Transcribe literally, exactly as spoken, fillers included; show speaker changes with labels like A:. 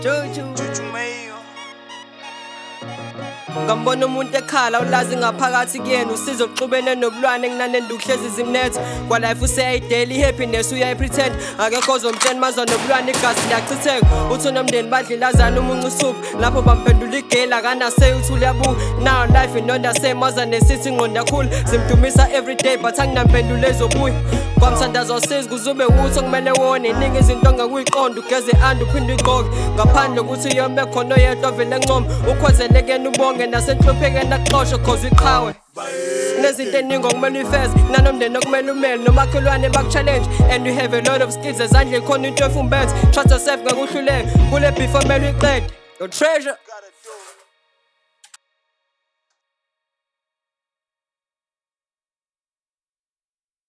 A: Juju ngambona umuntu ekhala ulazi ngaphakathi kuyena usizo uxubene nobulwane kunanenda uhlezi zimnethe kwa life useyideli happiness uyayipretend akekho ozomtshela maza nobulwane igazi liyachitheka uthi unomndeni badlilazana umuncu usuphi lapho bamphendula igela akanase uthi uyabuka now life inonda semaza nesithi ngqonda khulu simdumisa everyday but anginampendulo ezobuya kwamthandazo siza kuzube ukuthi okumele wone iningi izinto ongakuyiqonda ugeze anda uphinde igqoke ngaphandle ukuthi yombe khona oyedwa ovele encoma ukhwezelekene ubonge nasenhluphekeni akuxoshe cause uyiqhawe kunezinto eningi okumele uyifeze nanomndeni okumele umele nomakhelwane baku-challenge and you have a lot of skills ezandleni khona into efumbethe trust yourself ngakuhluleka kule before kumele uyiqede your treasure.